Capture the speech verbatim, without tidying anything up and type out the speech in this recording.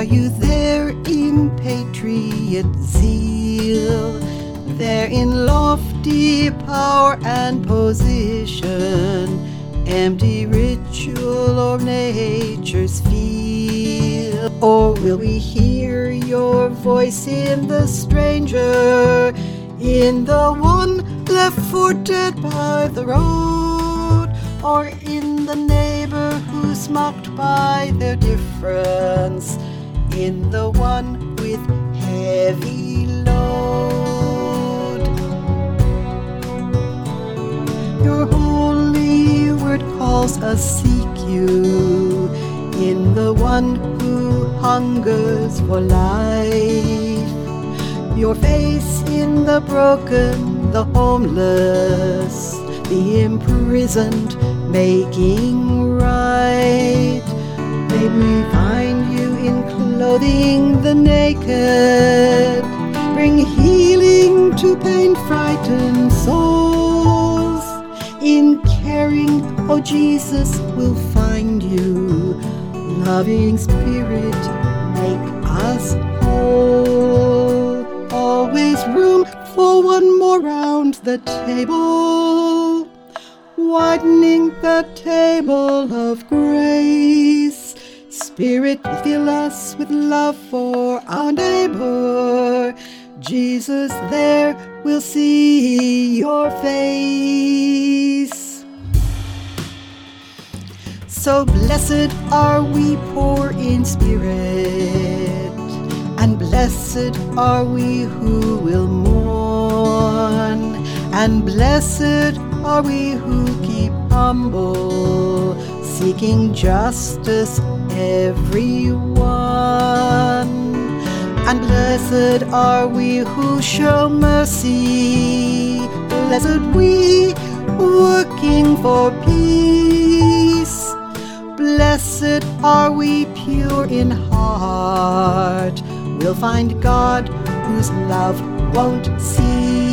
you there in patriot zeal, there in lofty power and position, empty ritual or nature's feel? Or will we hear your voice in the stranger, in the one left for dead by the road, or in the neighbor who's mocked by their difference, in the one with heavy load? Your holy word calls us seek you, in the one who hungers for life, your face in the broken, the homeless, the imprisoned, making right. May we find you in clothing the naked, bring healing to pain-frightened souls. In caring, oh Jesus, we'll find you. Loving Spirit, make us whole. Always room for one more round the table, widening the table of grace. Spirit, fill us with love for our neighbor. Jesus, there we'll see your face. So blessed are we poor in spirit, and blessed are we who will mourn, and blessed are we who keep humble, seeking justice everyone. And blessed are we who show mercy, blessed we working for peace. Blessed are we pure in heart, we'll find God whose love won't cease.